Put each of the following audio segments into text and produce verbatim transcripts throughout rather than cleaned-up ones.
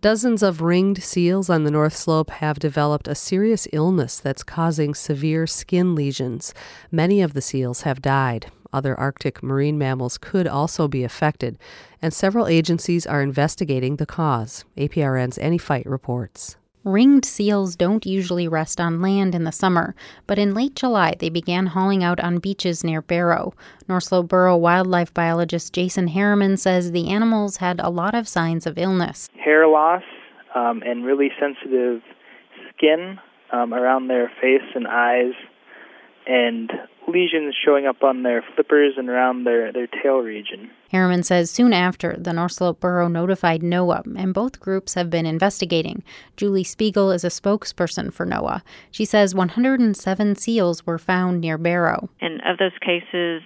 Dozens of ringed seals on the North Slope have developed a serious illness that's causing severe skin lesions. Many of the seals have died. Other Arctic marine mammals could also be affected, and several agencies are investigating the cause. A P R N's Annie Fight reports. Ringed seals don't usually rest on land in the summer, but in late July they began hauling out on beaches near Barrow. North Slope Borough wildlife biologist Jason Harriman says the animals had a lot of signs of illness. Hair loss um, and really sensitive skin um, around their face and eyes, and lesions showing up on their flippers and around their, their tail region. Harriman says soon after, the North Slope Borough notified NOAA, and both groups have been investigating. Julie Spiegel is a spokesperson for NOAA. She says one hundred seven seals were found near Barrow. And of those cases,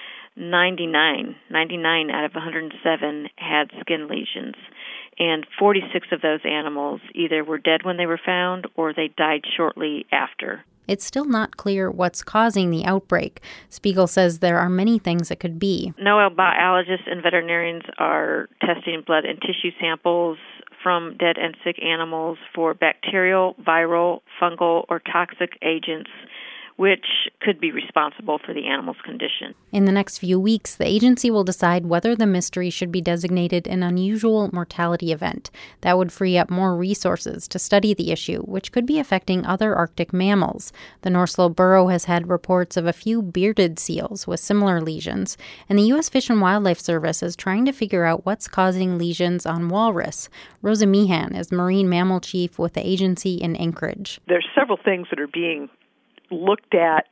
ninety-nine, ninety-nine out of one hundred seven had skin lesions. And forty-six of those animals either were dead when they were found or they died shortly after. It's still not clear what's causing the outbreak. Spiegel says there are many things it could be. NOAA biologists and veterinarians are testing blood and tissue samples from dead and sick animals for bacterial, viral, fungal, or toxic agents, which could be responsible for the animal's condition. In the next few weeks, the agency will decide whether the mystery should be designated an unusual mortality event. That would free up more resources to study the issue, which could be affecting other Arctic mammals. The North Slope Borough has had reports of a few bearded seals with similar lesions, and the U S Fish and Wildlife Service is trying to figure out what's causing lesions on walrus. Rosa Meehan is marine mammal chief with the agency in Anchorage. There's several things that are being looked at,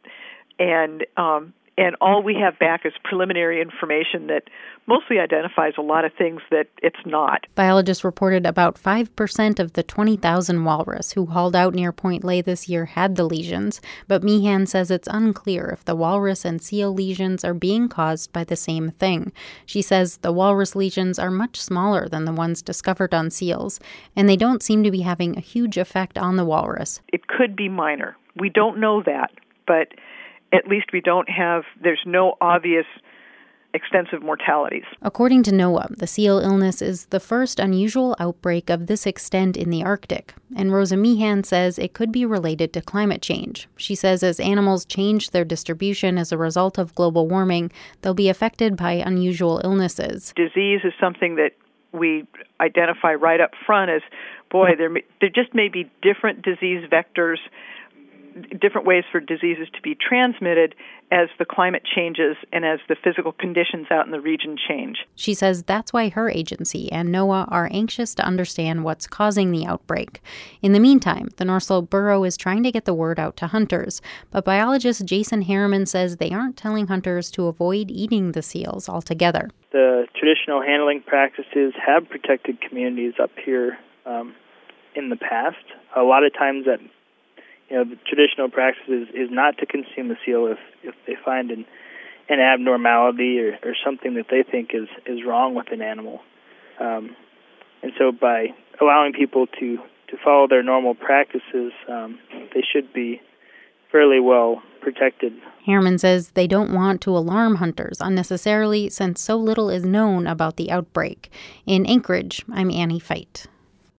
and um, and all we have back is preliminary information that mostly identifies a lot of things that it's not. Biologists reported about five percent of the twenty thousand walrus who hauled out near Point Lay this year had the lesions, but Meehan says it's unclear if the walrus and seal lesions are being caused by the same thing. She says the walrus lesions are much smaller than the ones discovered on seals, and they don't seem to be having a huge effect on the walrus. It could be minor. We don't know that, but at least we don't have, there's no obvious extensive mortalities. According to NOAA, the seal illness is the first unusual outbreak of this extent in the Arctic, and Rosa Meehan says it could be related to climate change. She says as animals change their distribution as a result of global warming, they'll be affected by unusual illnesses. Disease is something that we identify right up front as, boy, there, may, there just may be different disease vectors, different ways for diseases to be transmitted as the climate changes and as the physical conditions out in the region change. She says that's why her agency and NOAA are anxious to understand what's causing the outbreak. In the meantime, the North Slope Borough is trying to get the word out to hunters, but biologist Jason Harriman says they aren't telling hunters to avoid eating the seals altogether. The traditional handling practices have protected communities up here um, in the past. A lot of times that You know, the traditional practice is, is not to consume the seal if, if they find an, an abnormality or, or something that they think is, is wrong with an animal. Um, and so by allowing people to, to follow their normal practices, um, they should be fairly well protected. Harriman says they don't want to alarm hunters unnecessarily since so little is known about the outbreak. In Anchorage, I'm Annie Fight.